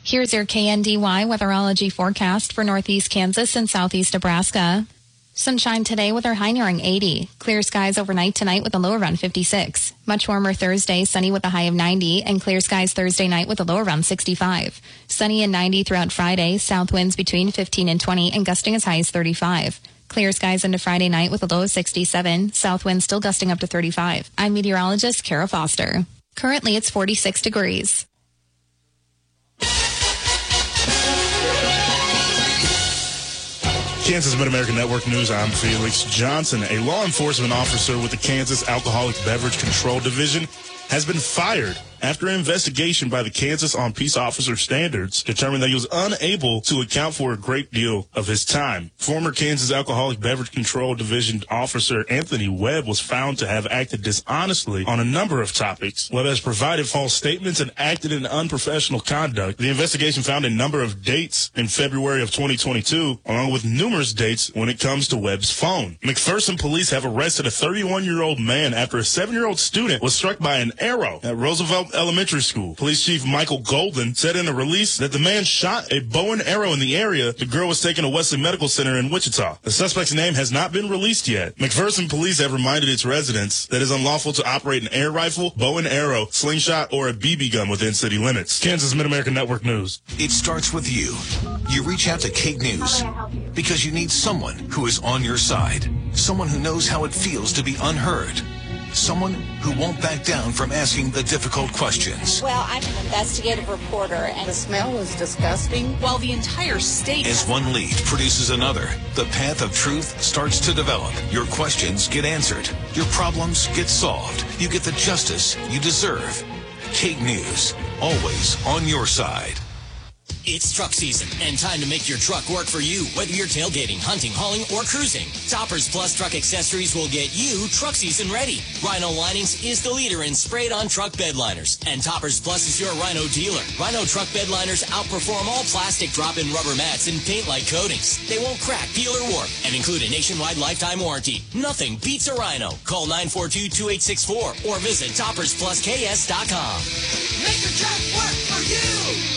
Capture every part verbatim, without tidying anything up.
Here's your K N D Y weatherology forecast for northeast Kansas and southeast Nebraska. Sunshine today with our high nearing eighty. Clear skies overnight tonight with a low around fifty-six. Much warmer Thursday, sunny with a high of ninety, and clear skies Thursday night with a low around sixty-five. Sunny and ninety throughout Friday, south winds between fifteen and twenty, and gusting as high as thirty-five. Clear skies into Friday night with a low of sixty-seven, south winds still gusting up to thirty-five. I'm meteorologist Kara Foster. Currently, it's forty-six degrees. Kansas Mid-American Network News, I'm Felix Johnson. A law enforcement officer with the Kansas Alcoholic Beverage Control Division has been fired after an investigation by the Kansas on Peace Officer Standards determined that he was unable to account for a great deal of his time. Former Kansas Alcoholic Beverage Control Division officer Anthony Webb was found to have acted dishonestly on a number of topics. Webb has provided false statements and acted in unprofessional conduct. The investigation found a number of dates in February of twenty twenty-two, along with numerous dates when it comes to Webb's phone. McPherson police have arrested a thirty-one-year-old man after a seven-year-old student was struck by an arrow at Roosevelt Elementary School. Police Chief Michael Golden said in a release that the man shot a bow and arrow in the area. The girl was taken to Wesley Medical Center in Wichita. The suspect's name has not been released yet. McPherson police have reminded its residents that it is unlawful to operate an air rifle, bow and arrow, slingshot, or a B B gun within city limits. Kansas Mid-American Network News. It starts with you. You reach out to Kate News because you need someone who is on your side, someone who knows how it feels to be unheard. Someone who won't back down from asking the difficult questions. Well, I'm an investigative reporter, and the smell was disgusting. While the entire state... As one lead produces another, the path of truth starts to develop. Your questions get answered. Your problems get solved. You get the justice you deserve. Kate News, always on your side. It's truck season, and time to make your truck work for you, whether you're tailgating, hunting, hauling, or cruising. Toppers Plus Truck Accessories will get you truck season ready. Rhino Linings is the leader in sprayed-on truck bed liners, and Toppers Plus is your Rhino dealer. Rhino truck bed liners outperform all plastic drop-in rubber mats and paint-like coatings. They won't crack, peel, or warp, and include a nationwide lifetime warranty. Nothing beats a Rhino. Call nine four two, two eight six four or visit toppers plus k s dot com. Make your truck work for you!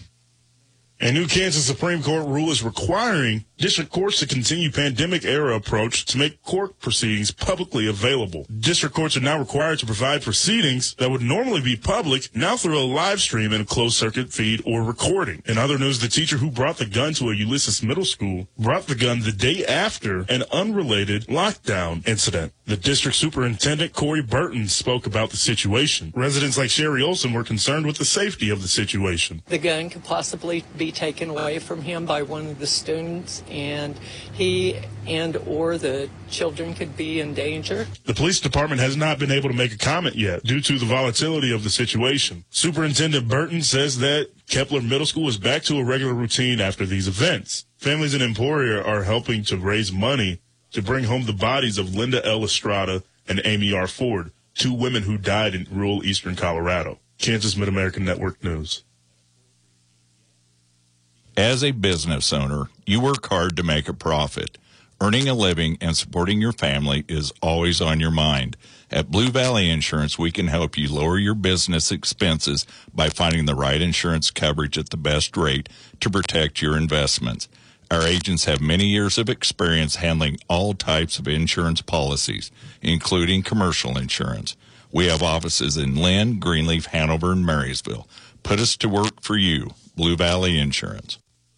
A new Kansas Supreme Court rule is requiring district courts to continue pandemic-era approach to make court proceedings publicly available. District courts are now required to provide proceedings that would normally be public now through a live stream in a closed-circuit feed or recording. In other news, the teacher who brought the gun to a Ulysses Middle School brought the gun the day after an unrelated lockdown incident. The district superintendent, Corey Burton, spoke about the situation. Residents like Sherry Olson were concerned with the safety of the situation. The gun could possibly be taken away from him by one of the students, and he and or the children could be in danger. The police department has not been able to make a comment yet due to the volatility of the situation. Superintendent Burton says that Kepler Middle School is back to a regular routine after these events. Families in Emporia are helping to raise money to bring home the bodies of Linda L. Estrada and Amy R. Ford, two women who died in rural eastern Colorado. Kansas Mid-American Network News. As a business owner, you work hard to make a profit. Earning a living and supporting your family is always on your mind. At Blue Valley Insurance, we can help you lower your business expenses by finding the right insurance coverage at the best rate to protect your investments. Our agents have many years of experience handling all types of insurance policies, including commercial insurance. We have offices in Lynn, Greenleaf, Hanover, and Marysville. Put us to work for you. Blue Valley Insurance.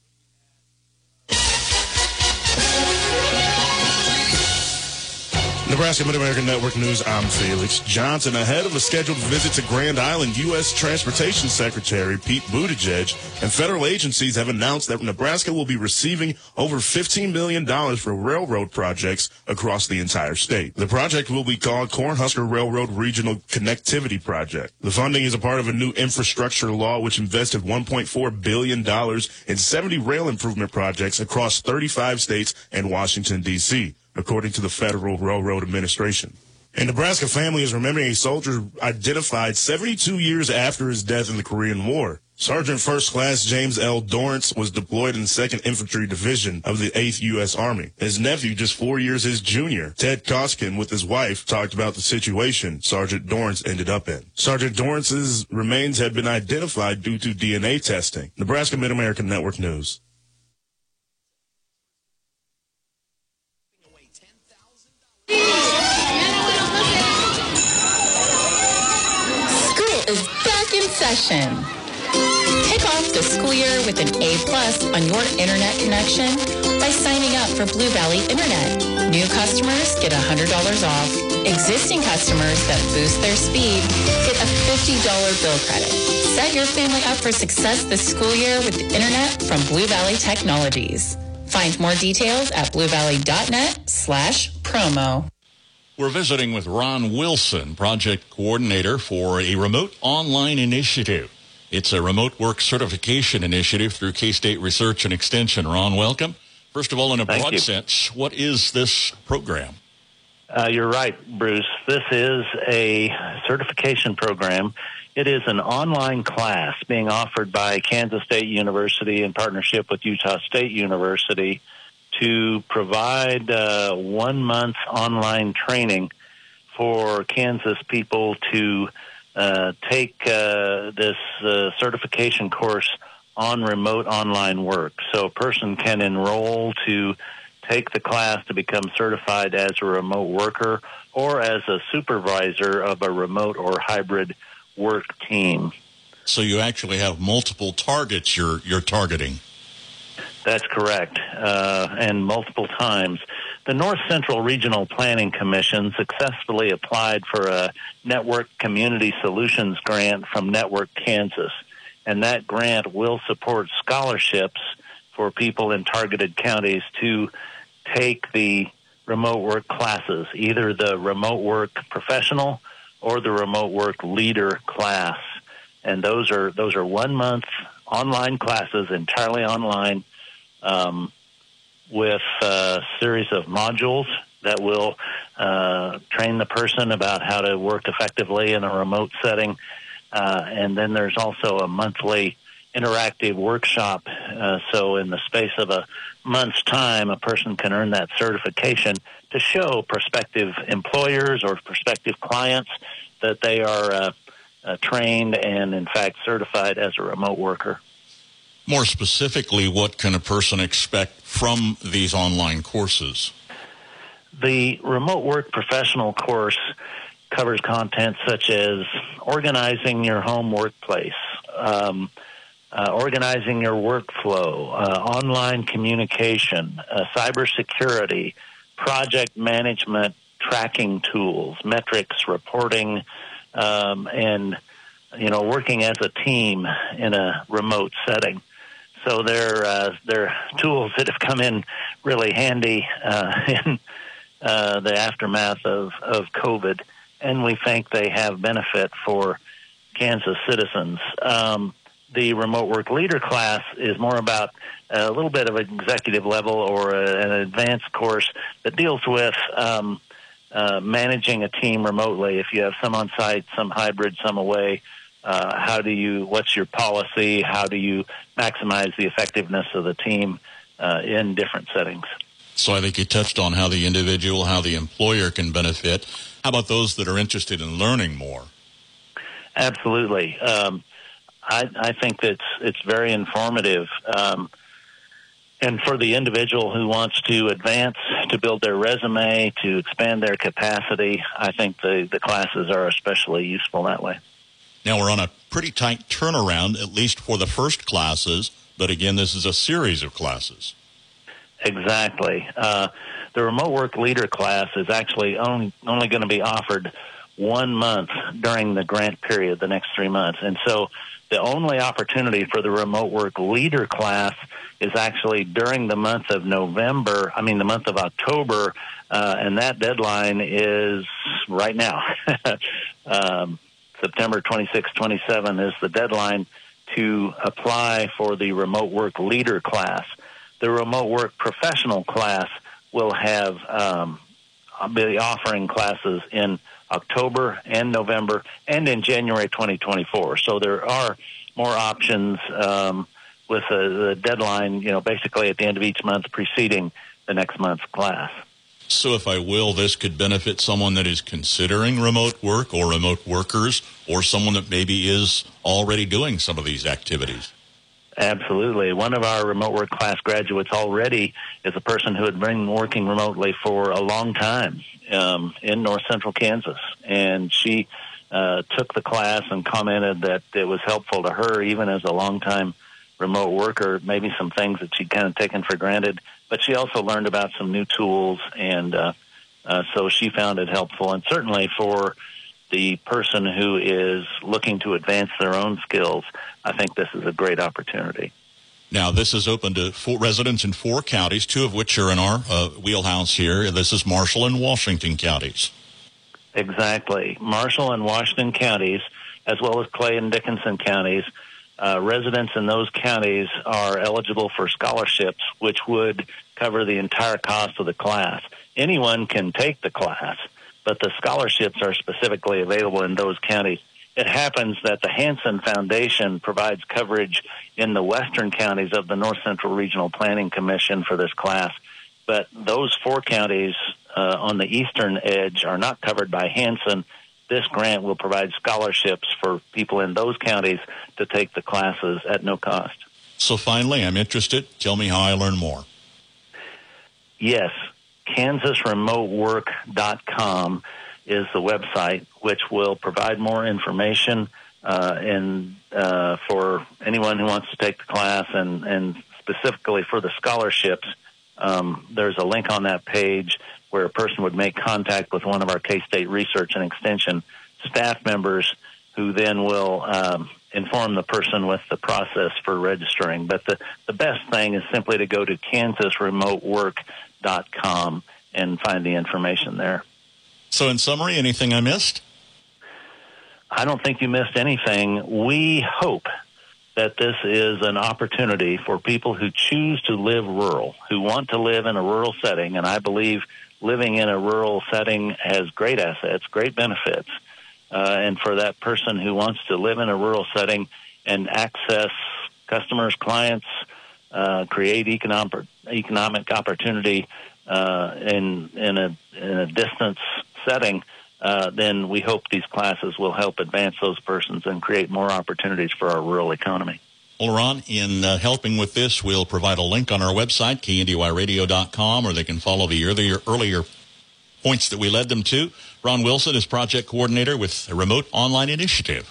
Nebraska Mid-American Network News, I'm Felix Johnson. Ahead of a scheduled visit to Grand Island, U S Transportation Secretary Pete Buttigieg and federal agencies have announced that Nebraska will be receiving over fifteen million dollars for railroad projects across the entire state. The project will be called Cornhusker Railroad Regional Connectivity Project. The funding is a part of a new infrastructure law which invested one point four billion dollars in seventy rail improvement projects across thirty-five states and Washington, D C, according to the Federal Railroad Administration. A Nebraska family is remembering a soldier identified seventy-two years after his death in the Korean War. Sergeant First Class James L. Dorrance was deployed in the second Infantry Division of the eighth U S. Army. His nephew, just four years his junior, Ted Koskin, with his wife, talked about the situation Sergeant Dorrance ended up in. Sergeant Dorrance's remains had been identified due to D N A testing. Nebraska Mid-American Network News. School is back in session. Kick off the school year with an A plus on your internet connection by signing up for Blue Valley Internet. New customers get one hundred dollars off. Existing customers that boost their speed get a fifty dollars bill credit. Set your family up for success this school year with the internet from Blue Valley Technologies. Find more details at bluevalley.net slash promo. We're visiting with Ron Wilson, project coordinator for a remote online initiative. It's a remote work certification initiative through K-State Research and Extension. Ron, welcome. First of all, in a Thank broad you. sense, what is this program? Uh, you're right, Bruce. This is a certification program. It is an online class being offered by Kansas State University in partnership with Utah State University to provide uh, one-month online training for Kansas people to uh, take uh, this uh, certification course on remote online work. So a person can enroll to take the class to become certified as a remote worker or as a supervisor of a remote or hybrid work team. So you actually have multiple targets you're you're targeting. That's correct, uh, and multiple times. The North Central Regional Planning Commission successfully applied for a Network Community Solutions grant from Network Kansas, and that grant will support scholarships for people in targeted counties to take the remote work classes, either the remote work professional or the remote work leader class. And those are those are one-month online classes, entirely online, um, with a series of modules that will uh, train the person about how to work effectively in a remote setting. Uh, and then there's also a monthly interactive workshop. Uh, so in the space of a month's time, a person can earn that certification to show prospective employers or prospective clients that they are uh, uh, trained and, in fact, certified as a remote worker. More specifically, what can a person expect from these online courses? The remote work professional course covers content such as organizing your home workplace, um, uh, organizing your workflow, uh, online communication, uh, cybersecurity, project management, tracking tools, metrics, reporting, um, and, you know, working as a team in a remote setting. So they're, uh, they're tools that have come in really handy uh, in uh, the aftermath of, of COVID, and we think they have benefit for Kansas citizens. Um, the remote work leader class is more about a little bit of an executive level or a, an advanced course that deals with um, uh, managing a team remotely. If you have some on site, some hybrid, some away, uh, how do you, what's your policy? How do you maximize the effectiveness of the team uh, in different settings? So I think you touched on how the individual, how the employer can benefit. How about those that are interested in learning more? Absolutely. Um, I, I think that's it's very informative. Um, and for the individual who wants to advance, to build their resume, to expand their capacity, I think the, the classes are especially useful that way. Now, we're on a pretty tight turnaround, at least for the first classes. But again, this is a series of classes. Exactly. Uh, the remote work leader class is actually only, only going to be offered one month during the grant period, the next three months. And so the only opportunity for the remote work leader class is actually during the month of November, I mean the month of October, uh, and that deadline is right now. um, September twenty-sixth, twenty-seventh is the deadline to apply for the remote work leader class. The remote work professional class will have um, be offering classes in October and November and in January twenty twenty-four. So there are more options um, with a, the deadline, you know, basically at the end of each month preceding the next month's class. So if I will, this could benefit someone that is considering remote work or remote workers or someone that maybe is already doing some of these activities. Absolutely. One of our remote work class graduates already is a person who had been working remotely for a long time um, in north central Kansas. And she uh, took the class and commented that it was helpful to her, even as a longtime remote worker, maybe some things that she'd kind of taken for granted. But she also learned about some new tools, and uh, uh, so she found it helpful. And certainly for the person who is looking to advance their own skills, I think this is a great opportunity. Now, this is open to four residents in four counties, two of which are in our uh, wheelhouse here. This is Marshall and Washington counties. Exactly. Marshall and Washington counties, as well as Clay and Dickinson counties, Uh, residents in those counties are eligible for scholarships, which would cover the entire cost of the class. Anyone can take the class, but the scholarships are specifically available in those counties. It happens that the Hansen Foundation provides coverage in the western counties of the North Central Regional Planning Commission for this class, but those four counties uh, on the eastern edge are not covered by Hansen. This grant will provide scholarships for people in those counties to take the classes at no cost. So finally, I'm interested. Tell me how I learn more. Yes, kansas remote work dot com is the website, which will provide more information uh, and uh, for anyone who wants to take the class, and, and specifically for the scholarships. Um, there's a link on that page where a person would make contact with one of our K-State Research and Extension staff members, who then will um, inform the person with the process for registering. But the, the best thing is simply to go to kansas remote work dot com and find the information there. So in summary, anything I missed? I don't think you missed anything. We hope that this is an opportunity for people who choose to live rural, who want to live in a rural setting, and I believe living in a rural setting has great assets, great benefits. Uh, and for that person who wants to live in a rural setting and access customers, clients, uh, create economic economic opportunity uh, in in a in a distance setting, uh, then we hope these classes will help advance those persons and create more opportunities for our rural economy. Well, Ron, in uh, helping with this, we'll provide a link on our website, K N D Y radio dot com, or they can follow the earlier, earlier points that we led them to. Ron Wilson is project coordinator with a remote online initiative.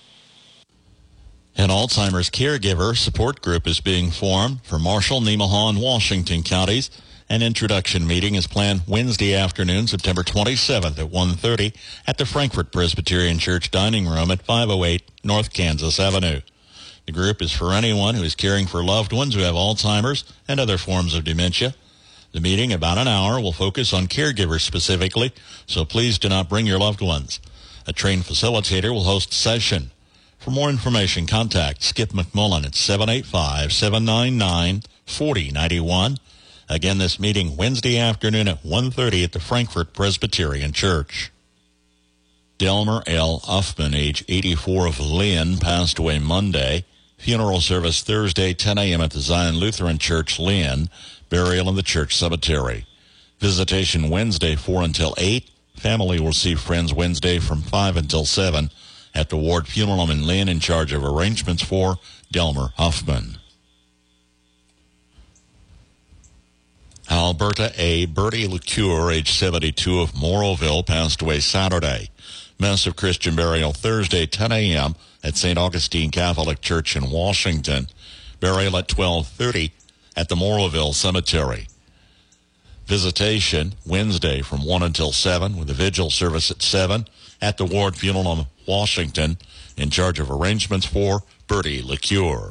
An Alzheimer's caregiver support group is being formed for Marshall, Nemaha, and Washington counties. An introduction meeting is planned Wednesday afternoon, September twenty-seventh at one thirty at the Frankfort Presbyterian Church Dining Room at five oh eight North Kansas Avenue. The group is for anyone who is caring for loved ones who have Alzheimer's and other forms of dementia. The meeting, about an hour, will focus on caregivers specifically, so please do not bring your loved ones. A trained facilitator will host the session. For more information, contact Skip McMullen at seven eight five, seven nine nine, four oh nine one. Again, this meeting Wednesday afternoon at one thirty at the Frankfort Presbyterian Church. Delmer L. Uffman, age eighty-four, of Lynn, passed away Monday. Funeral service Thursday, ten a.m. at the Zion Lutheran Church, Lynn. Burial in the church cemetery. Visitation Wednesday, four until eight. Family will see friends Wednesday from five until seven at the Ward Funeral Home in Lynn, in charge of arrangements for Delmer Huffman. Alberta A. Bertie LeCure, age seventy-two, of Morrowville, passed away Saturday. Mass of Christian burial Thursday, ten a.m. at Saint Augustine Catholic Church in Washington. Burial at twelve thirty at the Morrowville Cemetery. Visitation Wednesday from one until seven, with a vigil service at seven at the Ward Funeral Home, Washington, in charge of arrangements for Bertie LeCure.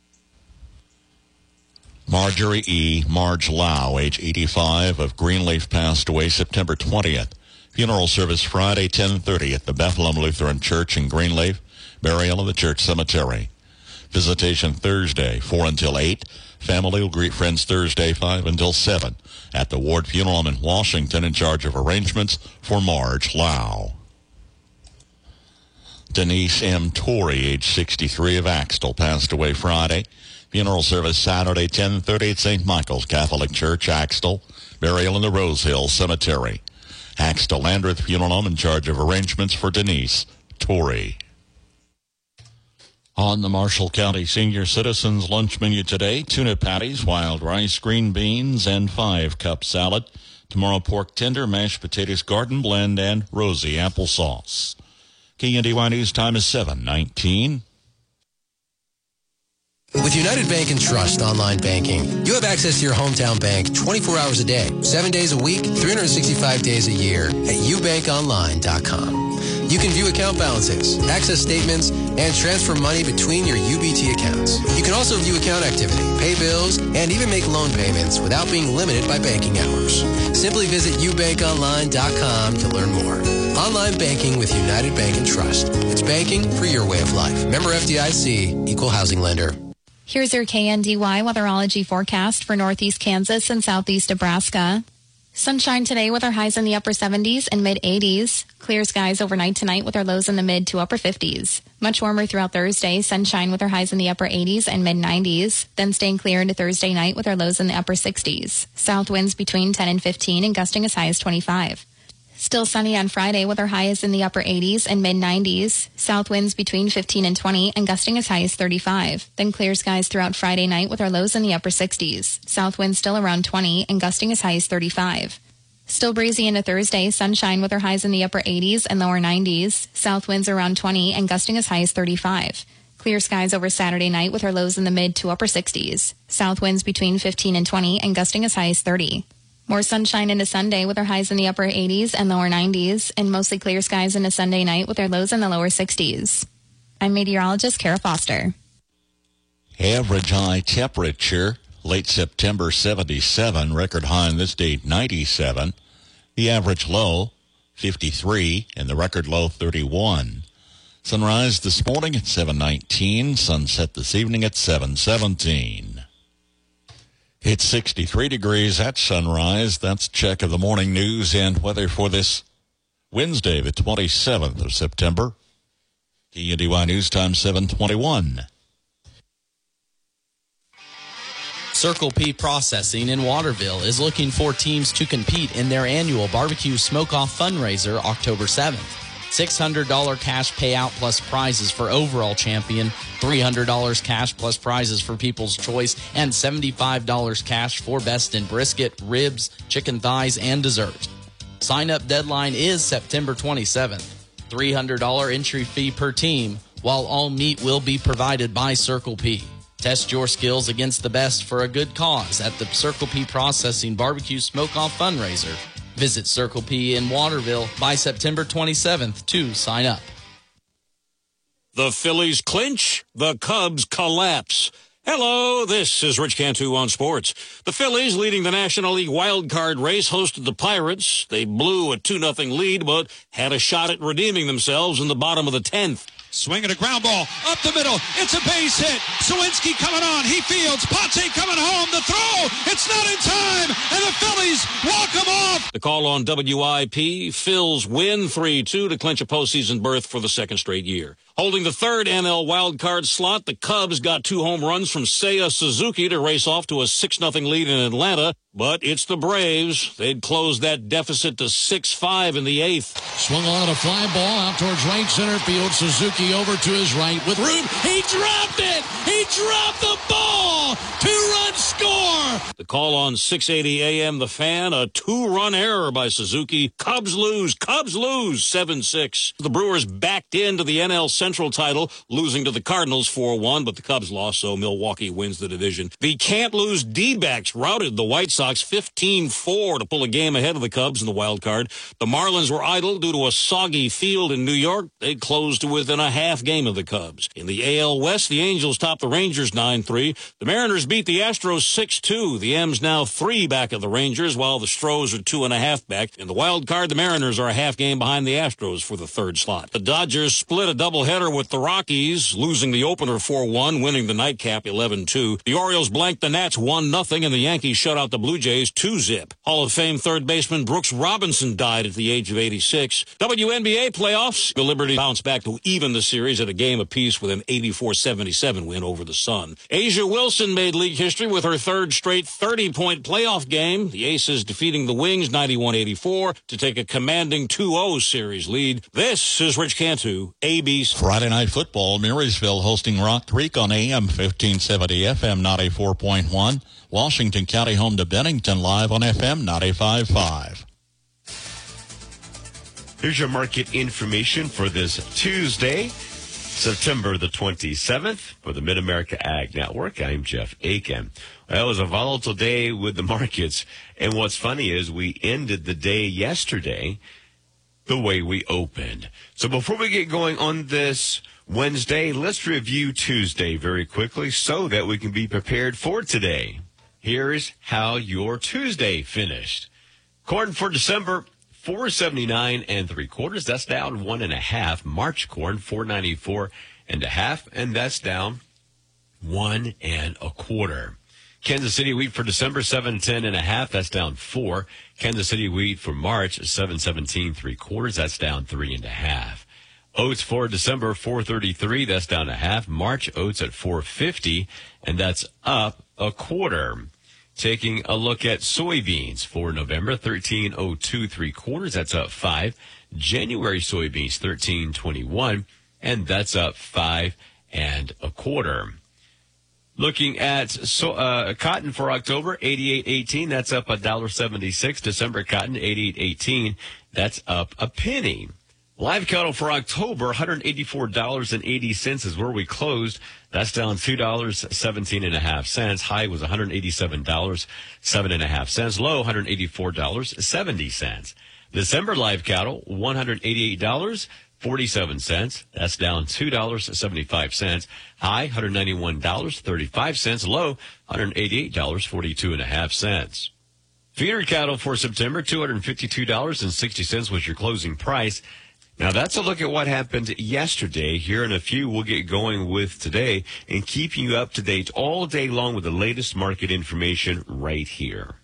Marjorie E. Marge Lau, age eighty-five, of Greenleaf, passed away September twentieth. Funeral service Friday, ten thirty at the Bethlehem Lutheran Church in Greenleaf. Burial in the church cemetery. Visitation Thursday, four until eight. Family will greet friends Thursday, five until seven at the Ward Funeral Home in Washington, in charge of arrangements for Marge Lau. Denise M. Torrey, age sixty-three, of Axtell, passed away Friday. Funeral service Saturday, ten thirty at Saint Michael's Catholic Church, Axtell. Burial in the Rose Hill Cemetery. Axtell Landreth Funeral Home in charge of arrangements for Denise Torrey. On the Marshall County Senior Citizens lunch menu today, tuna patties, wild rice, green beans, and five-cup salad. Tomorrow, pork tender, mashed potatoes, garden blend, and rosy applesauce. K N D Y News time is seven nineteen. With United Bank and Trust online banking, you have access to your hometown bank twenty-four hours a day, seven days a week, three hundred sixty-five days a year at u bank online dot com. You can view account balances, access statements, and transfer money between your U B T accounts. You can also view account activity, pay bills, and even make loan payments without being limited by banking hours. Simply visit u bank online dot com to learn more. Online banking with United Bank and Trust. It's banking for your way of life. Member F D I C, Equal Housing Lender. Here's your K N D Y weatherology forecast for northeast Kansas and southeast Nebraska. Sunshine today with our highs in the upper seventies and mid-eighties. Clear skies overnight tonight with our lows in the mid to upper fifties. Much warmer throughout Thursday. Sunshine with our highs in the upper eighties and mid-nineties. Then staying clear into Thursday night with our lows in the upper sixties. South winds between ten and fifteen and gusting as high as twenty-five. Still sunny on Friday with our highs in the upper eighties and mid-nineties. South winds between fifteen and twenty and gusting as high as thirty-five. Then clear skies throughout Friday night with our lows in the upper sixties. South winds still around twenty and gusting as high as thirty-five. Still breezy into Thursday. Sunshine with our highs in the upper eighties and lower nineties. South winds around twenty and gusting as high as thirty-five. Clear skies over Saturday night with our lows in the mid to upper sixties. South winds between fifteen and twenty and gusting as high as thirty. More sunshine into Sunday with our highs in the upper eighties and lower nineties, and mostly clear skies into Sunday night with our lows in the lower sixties. I'm meteorologist Kara Foster. Average high temperature, late September seventy-seven, record high on this date ninety-seven. The average low, fifty-three, and the record low, thirty-one. Sunrise this morning at seven nineteen, sunset this evening at seven seventeen. It's sixty-three degrees at sunrise. That's a check of the morning news and weather for this Wednesday, the twenty-seventh of September. K N D Y News time seven twenty-one. Circle P Processing in Waterville is looking for teams to compete in their annual barbecue smoke-off fundraiser October seventh. six hundred dollars cash payout plus prizes for overall champion, three hundred dollars cash plus prizes for People's Choice, and seventy-five dollars cash for best in brisket, ribs, chicken thighs, and dessert. Sign-up deadline is September twenty-seventh. three hundred dollars entry fee per team, while all meat will be provided by Circle P. Test your skills against the best for a good cause at the Circle P Processing Barbecue Smoke-Off Fundraiser. Visit Circle P in Waterville by September twenty-seventh to sign up. The Phillies clinch, the Cubs collapse. Hello, this is Rich Cantu on sports. The Phillies, leading the National League wild card race, hosted the Pirates. They blew a two nothing lead, but had a shot at redeeming themselves in the bottom of the tenth. Swinging a ground ball up the middle. It's a base hit. Sawinski coming on. He fields. Pache coming home. The throw. It's not in time. And the Phillies walk him off. The call on W I P. Phils win three two to clinch a postseason berth for the second straight year. Holding the third N L wildcard slot, the Cubs got two home runs from Seiya Suzuki to race off to a six nothing lead in Atlanta. But it's the Braves. They'd close that deficit to six five in the eighth. Swung on a fly ball out towards right center field. Suzuki over to his right with room. He dropped it. He dropped the ball. Two-run score. The call on six eighty A M The Fan, a two-run error by Suzuki. Cubs lose. Cubs lose seven six. The Brewers backed into the N L Central title, losing to the Cardinals four one, but the Cubs lost, so Milwaukee wins the division. The can't-lose D-backs routed the White Sox fifteen four to pull a game ahead of the Cubs in the wild card. The Marlins were idle due to a soggy field in New York. They closed to within a half game of the Cubs. In the A L West, the Angels topped the Rangers nine three. The Mariners beat the Astros six two. The M's now three back of the Rangers, while the Stros are two and a half back. In the wild card, the Mariners are a half game behind the Astros for the third slot. The Dodgers split a doubleheader with the Rockies, losing the opener four one, winning the nightcap eleven two. The Orioles blanked the Nats one nothing, and the Yankees shut out the Blue Jays two zip. Hall of Fame third baseman Brooks Robinson died at the age of eighty-six. W N B A playoffs. The Liberty bounced back to even the series at a game apiece with an eighty-four seventy-seven win over the Sun. Asia Wilson made league history with her third straight thirty-point playoff game. The Aces defeating the Wings ninety-one eighty-four to take a commanding two oh series lead. This is Rich Cantu, A B C. Friday Night Football, Marysville hosting Rock Creek on A M fifteen seventy, F M ninety-four point one. Washington County home to Bennington live on F M ninety-five point five. Here's your market information for this Tuesday, September the twenty-seventh, for the Mid-America Ag Network. I'm Jeff Aiken. Well, it was a volatile day with the markets, and what's funny is we ended the day yesterday the way we opened. So before we get going on this Wednesday, let's review Tuesday very quickly so that we can be prepared for today. Here's how your Tuesday finished. Corn for December, four seventy-nine and three quarters. That's down one and a half. March corn, four ninety-four and a half, and that's down one and a quarter. Kansas City wheat for December, seven ten and a half. That's down four. Kansas City wheat for March, seven seventeen three quarters. That's down three and a half. Oats for December, four thirty-three. That's down a half. March oats at four fifty, and that's up a quarter. Taking a look at soybeans for November, thirteen oh two three quarters. That's up five. January soybeans, thirteen twenty-one, and that's up five and a quarter. Looking at so, uh, cotton for October, eighty-eight eighteen. That's up one dollar seventy-six. December cotton, eighty-eight eighteen. That's up a penny. Live cattle for October, one eighty-four dollars and eighty cents is where we closed. That's down two dollars and seventeen and a half cents. High was one eighty-seven dollars and seven and a half cents. Low, one eighty-four dollars and seventy cents. December live cattle, one eighty-eight dollars and forty-seven cents. That's down two dollars and seventy-five cents. High, one ninety-one dollars and thirty-five cents. Low, one eighty-eight dollars and forty-two and a half cents. Feeder cattle for September, two hundred fifty-two dollars and sixty cents was your closing price. Now, that's a look at what happened yesterday. Here in a few, we'll get going with today and keeping you up to date all day long with the latest market information right here.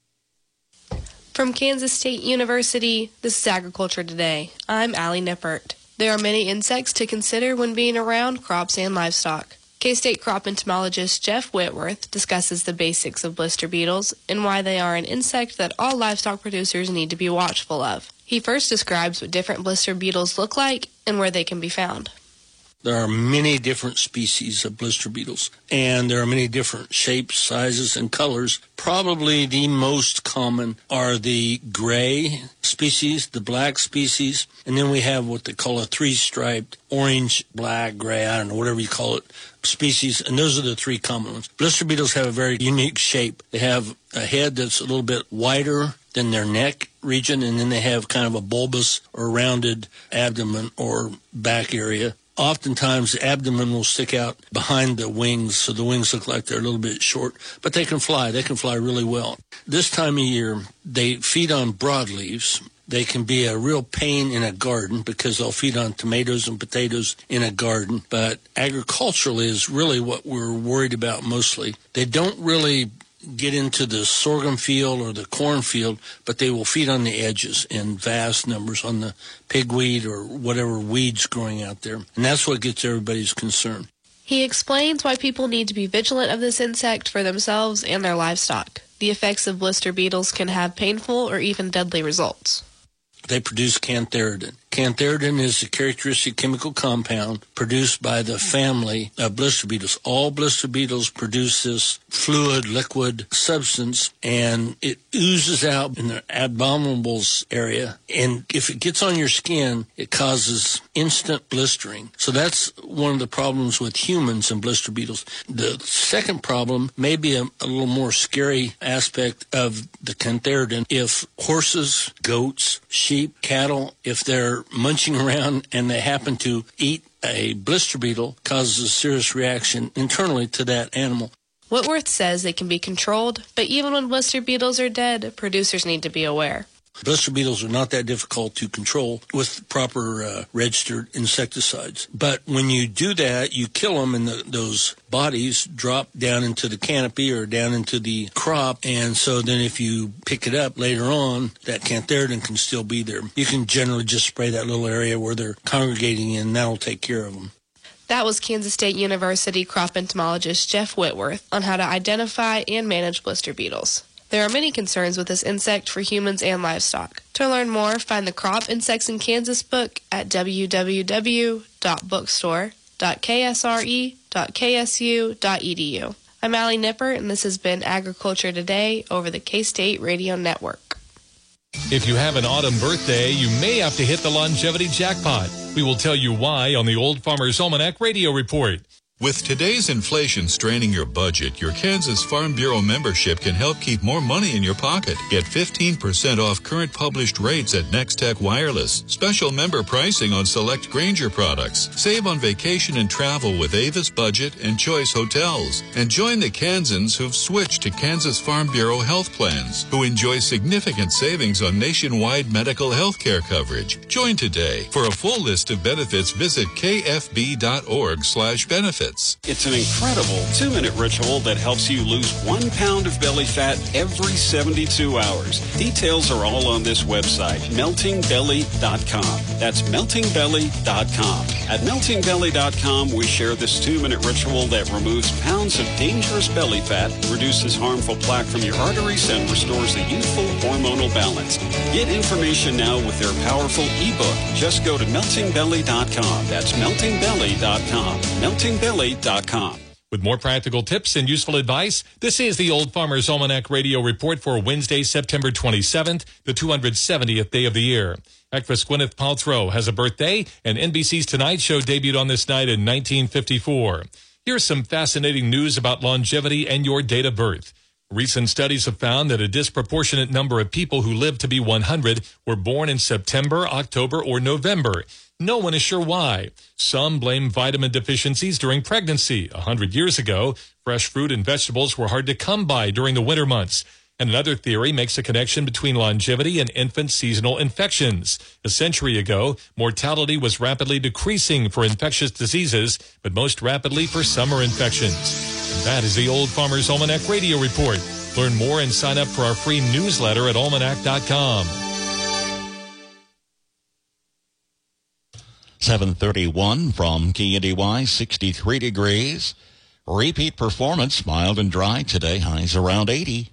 From Kansas State University, this is Agriculture Today. I'm Allie Nippert. There are many insects to consider when being around crops and livestock. K-State crop entomologist Jeff Whitworth discusses the basics of blister beetles and why they are an insect that all livestock producers need to be watchful of. He first describes what different blister beetles look like and where they can be found. There are many different species of blister beetles, and there are many different shapes, sizes, and colors. Probably the most common are the gray species, the black species, and then we have what they call a three-striped orange, black, gray, I don't know, whatever you call it, species, and those are the three common ones. Blister beetles have a very unique shape. They have a head that's a little bit wider than their neck region, and then they have kind of a bulbous or rounded abdomen or back area. Oftentimes, the abdomen will stick out behind the wings, so the wings look like they're a little bit short, but they can fly. They can fly really well. This time of year, they feed on broadleaves. They can be a real pain in a garden because they'll feed on tomatoes and potatoes in a garden, but agriculturally is really what we're worried about mostly. They don't really get into the sorghum field or the corn field, but they will feed on the edges in vast numbers on the pigweed or whatever weeds growing out there. And that's what gets everybody's concern. He explains why people need to be vigilant of this insect for themselves and their livestock. The effects of blister beetles can have painful or even deadly results. They produce cantharidin. Cantharidin is a characteristic chemical compound produced by the family of blister beetles. All blister beetles produce this fluid, liquid substance, and it oozes out in the abdominals area. And if it gets on your skin, it causes instant blistering. So that's one of the problems with humans and blister beetles. The second problem may be a, a little more scary aspect of the cantharidin. If horses, goats, sheep, cattle, if they're munching around and they happen to eat a blister beetle, causes a serious reaction internally to that animal. Whitworth says they can be controlled, but even when blister beetles are dead, producers need to be aware. Blister beetles are not that difficult to control with proper uh, registered insecticides. But when you do that, you kill them and the, those bodies drop down into the canopy or down into the crop. And so then if you pick it up later on, that cantharidin can still be there. You can generally just spray that little area where they're congregating in, and that'll take care of them. That was Kansas State University crop entomologist Jeff Whitworth on how to identify and manage blister beetles. There are many concerns with this insect for humans and livestock. To learn more, find the Crop Insects in Kansas book at w w w dot bookstore dot k s r e dot k s u dot e d u. I'm Allie Nippert, and this has been Agriculture Today over the K-State Radio Network. If you have an autumn birthday, you may have to hit the longevity jackpot. We will tell you why on the Old Farmer's Almanac Radio Report. With today's inflation straining your budget, your Kansas Farm Bureau membership can help keep more money in your pocket. Get fifteen percent off current published rates at Nextech Wireless. Special member pricing on select Grainger products. Save on vacation and travel with Avis Budget and Choice Hotels. And join the Kansans who've switched to Kansas Farm Bureau health plans, who enjoy significant savings on nationwide medical health care coverage. Join today. For a full list of benefits, visit k f b dot org slash benefits. It's an incredible two-minute ritual that helps you lose one pound of belly fat every seventy-two hours. Details are all on this website, melting belly dot com. That's melting belly dot com. At melting belly dot com, we share this two-minute ritual that removes pounds of dangerous belly fat, reduces harmful plaque from your arteries, and restores a youthful hormonal balance. Get information now with their powerful ebook. Just go to melting belly dot com. That's melting belly dot com. melting belly dot com. With more practical tips and useful advice, this is the Old Farmer's Almanac Radio Report for Wednesday, September twenty-seventh, the two hundred seventieth day of the year. Actress Gwyneth Paltrow has a birthday, and N B C's Tonight Show debuted on this night in nineteen fifty-four. Here's some fascinating news about longevity and your date of birth. Recent studies have found that a disproportionate number of people who live to be one hundred were born in September, October, or November. No one is sure why. Some blame vitamin deficiencies during pregnancy. A hundred years ago, fresh fruit and vegetables were hard to come by during the winter months. And another theory makes a connection between longevity and infant seasonal infections. A century ago, mortality was rapidly decreasing for infectious diseases, but most rapidly for summer infections. And that is the Old Farmer's Almanac Radio Report. Learn more and sign up for our free newsletter at almanac dot com. seven thirty-one from K N D Y, sixty-three degrees. Repeat performance, mild and dry today, highs around eighty.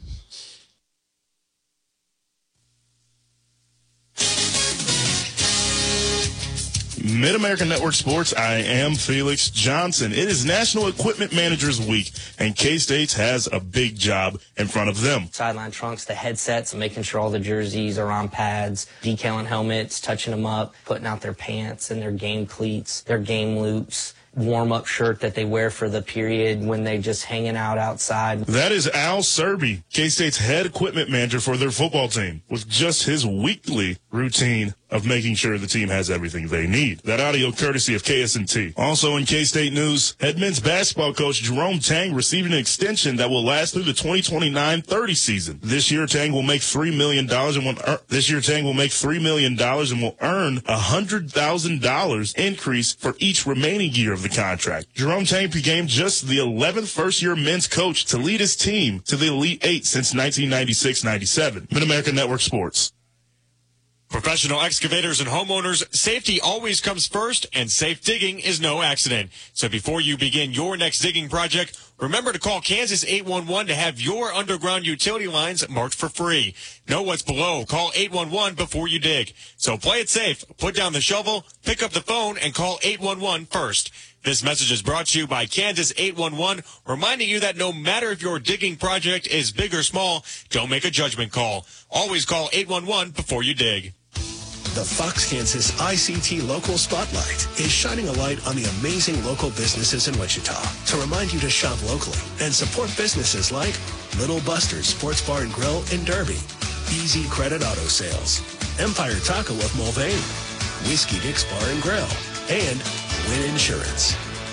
Mid-American Network Sports, I am Felix Johnson. It is National Equipment Managers Week, and K-State has a big job in front of them. Sideline trunks, the headsets, making sure all the jerseys are on pads, decaling helmets, touching them up, putting out their pants and their game cleats, their game loops, warm-up shirt that they wear for the period when they just hanging out outside. That is Al Serby, K-State's head equipment manager for their football team, with just his weekly routine of making sure the team has everything they need. That audio courtesy of K S N T. Also in K-State news, head men's basketball coach Jerome Tang received an extension that will last through the twenty twenty-nine thirty season. This year, Tang will make three million dollars and will earn, this year Tang will make three million dollars and will earn a one hundred thousand dollars increase for each remaining year of the contract. Jerome Tang became just the eleventh first-year men's coach to lead his team to the Elite Eight since nineteen ninety-six ninety-seven. Mid-American Network Sports. Professional excavators and homeowners, safety always comes first, and safe digging is no accident. So before you begin your next digging project, remember to call Kansas eight one one to have your underground utility lines marked for free. Know what's below. Call eight one one before you dig. So play it safe. Put down the shovel, pick up the phone, and call eight one one first. This message is brought to you by Kansas eight one one, reminding you that no matter if your digging project is big or small, don't make a judgment call. Always call eight one one before you dig. The Fox Kansas I C T Local Spotlight is shining a light on the amazing local businesses in Wichita to remind you to shop locally and support businesses like Little Buster's Sports Bar and Grill in Derby, Easy Credit Auto Sales, Empire Taco of Mulvane, Whiskey Dick's Bar and Grill, and Win Insurance.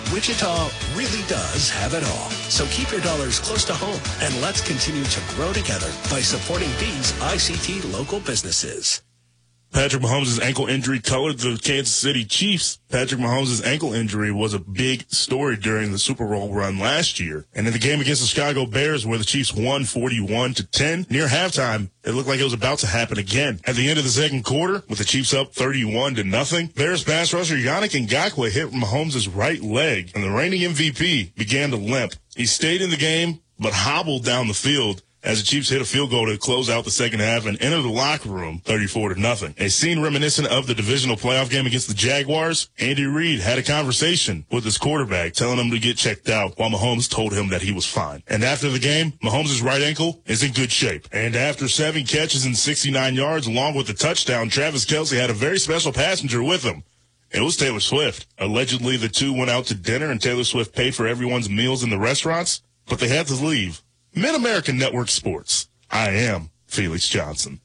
Wichita really does have it all. So keep your dollars close to home and let's continue to grow together by supporting these I C T local businesses. Patrick Mahomes' ankle injury colored the Kansas City Chiefs. Patrick Mahomes' ankle injury was a big story during the Super Bowl run last year. And in the game against the Chicago Bears, where the Chiefs won forty-one to ten, near halftime, it looked like it was about to happen again. At the end of the second quarter, with the Chiefs up thirty-one to nothing, Bears pass rusher Yannick Ngakoue hit Mahomes' right leg, and the reigning M V P began to limp. He stayed in the game, but hobbled down the field as the Chiefs hit a field goal to close out the second half and enter the locker room thirty-four to nothing. A scene reminiscent of the divisional playoff game against the Jaguars. Andy Reid had a conversation with his quarterback telling him to get checked out while Mahomes told him that he was fine. And after the game, Mahomes' right ankle is in good shape. And after seven catches and sixty-nine yards along with the touchdown, Travis Kelce had a very special passenger with him. It was Taylor Swift. Allegedly, the two went out to dinner and Taylor Swift paid for everyone's meals in the restaurants, but they had to leave. Mid-American Network Sports. I am Felix Johnson.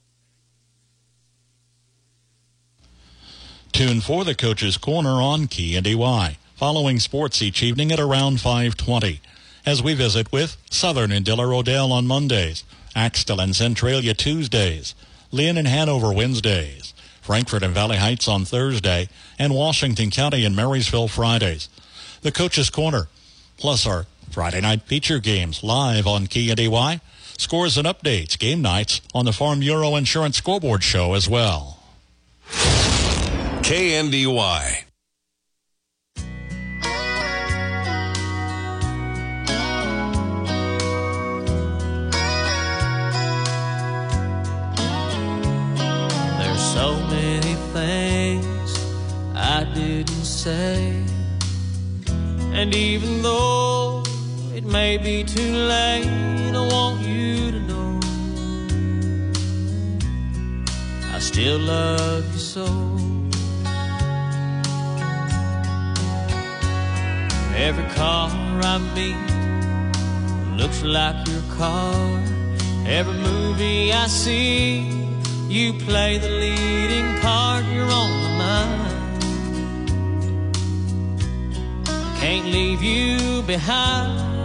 Tune for the Coach's Corner on Key and E Y, following sports each evening at around five twenty. As we visit with Southern and Diller Odell on Mondays, Axtell and Centralia Tuesdays, Lynn and Hanover Wednesdays, Frankfort and Valley Heights on Thursday, and Washington County and Marysville Fridays. The Coach's Corner, plus our Friday night feature games live on Key and E Y. Scores and updates, game nights on the Farm Bureau Insurance Scoreboard Show as well. K and E Y. There's so many things I didn't say, and even though it may be too late, I want you to know I still love you so. Every car I meet looks like your car. Every movie I see, you play the leading part. You're on my mind. I can't leave you behind.